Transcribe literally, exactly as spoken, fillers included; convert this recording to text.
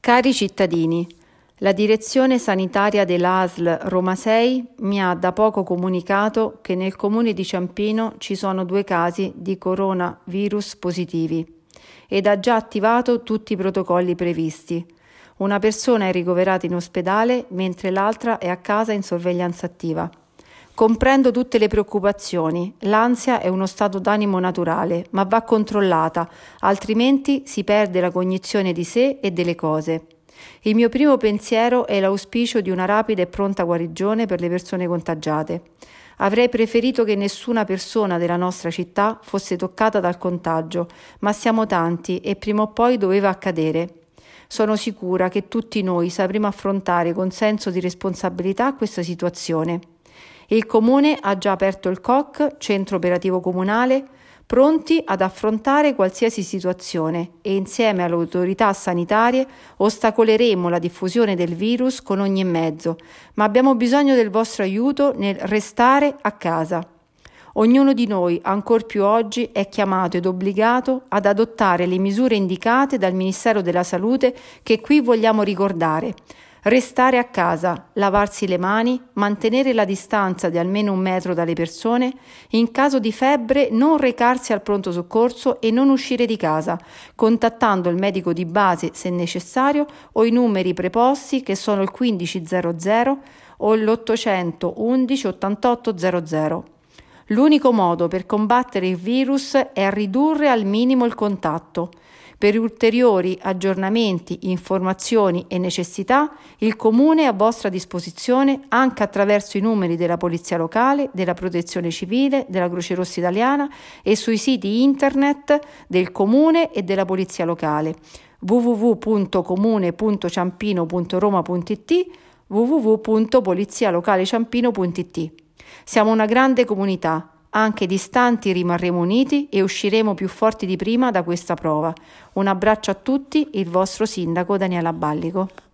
Cari cittadini, la direzione sanitaria dell'A S L Roma sei mi ha da poco comunicato che nel comune di Ciampino ci sono due casi di coronavirus positivi ed ha già attivato tutti i protocolli previsti. Una persona è ricoverata in ospedale mentre l'altra è a casa in sorveglianza attiva. Comprendo tutte le preoccupazioni, l'ansia è uno stato d'animo naturale, ma va controllata, altrimenti si perde la cognizione di sé e delle cose. Il mio primo pensiero è l'auspicio di una rapida e pronta guarigione per le persone contagiate. Avrei preferito che nessuna persona della nostra città fosse toccata dal contagio, ma siamo tanti e prima o poi doveva accadere. Sono sicura che tutti noi sapremo affrontare con senso di responsabilità questa situazione. Il Comune ha già aperto il C O C, Centro Operativo Comunale, pronti ad affrontare qualsiasi situazione e insieme alle autorità sanitarie ostacoleremo la diffusione del virus con ogni mezzo, ma abbiamo bisogno del vostro aiuto nel restare a casa. Ognuno di noi, ancor più oggi, è chiamato ed obbligato ad adottare le misure indicate dal Ministero della Salute che qui vogliamo ricordare. Restare a casa, lavarsi le mani, mantenere la distanza di almeno un metro dalle persone, in caso di febbre non recarsi al pronto soccorso e non uscire di casa, contattando il medico di base se necessario o i numeri preposti che sono il quindici zero zero o l'ottocento undici ottantotto zero zero. L'unico modo per combattere il virus è ridurre al minimo il contatto. Per ulteriori aggiornamenti, informazioni e necessità, il Comune è a vostra disposizione anche attraverso i numeri della Polizia Locale, della Protezione Civile, della Croce Rossa Italiana e sui siti internet del Comune e della Polizia Locale w w w punto comune punto ciampino punto roma punto i t, w w w punto polizialocaleciampino punto i t. Siamo una grande comunità. Anche distanti rimarremo uniti e usciremo più forti di prima da questa prova. Un abbraccio a tutti, il vostro sindaco Daniela Ballico.